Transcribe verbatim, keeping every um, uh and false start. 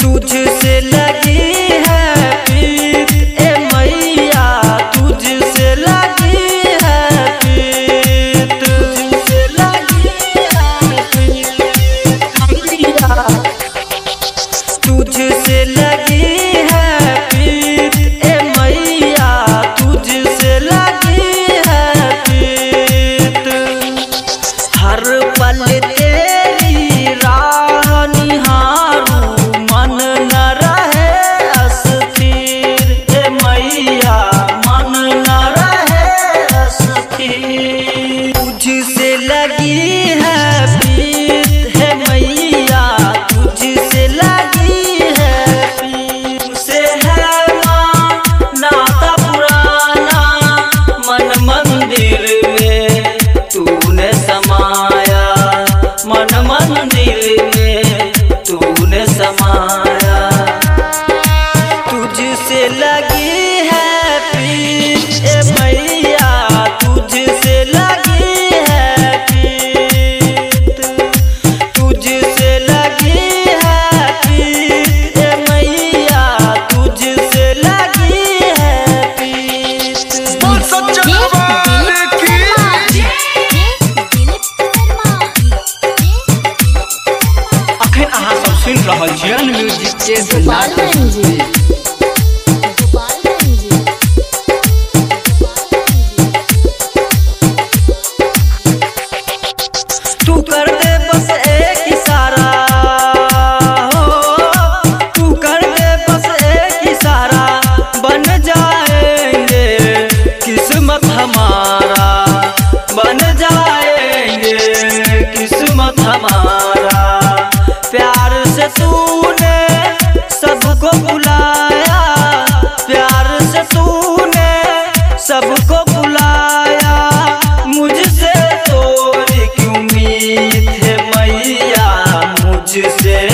तुझसे लगी है प्रीत ए मैया, तुझसे लगी है प्रीत, तुझसे लगी है प्रीत मैया, तुझसे लगी है प्रीत ए मैया, तुझसे लगी है प्रीत। हर पल तेरी राह निहारूं, मन न रहे अस्थिर ए मैया, मन न रहे अस्थिर। तुझसे लगी है प्रीत है मैया, तुझसे लगी है प्रीत। तुझसे है माँ नाता पुराना, मन मंदिर में तूने समाया, मन मंदिर में तूने समाया। तुझसे लगी है प्रीत ए मैया, तुझसे लगी है प्रीत, तुझसे लगी है प्रीत ए मैया, तुझसे लगी है प्रीत। अखन अहाँ सब सुनि रहल छी अन म्यूजिक के गोपालगंज। तू कर दे बस एक इशारा हो, तू कर दे बस एक इशारा, बन जाएंगे किस्मत हमारा, बन जाएंगे किस्मत हमारा। प्यार से तूने सबको बुलाया, प्यार से तूने सबको बुलाया, मुझसे तोरी क्यों उम्मीद है मैया, मुझसे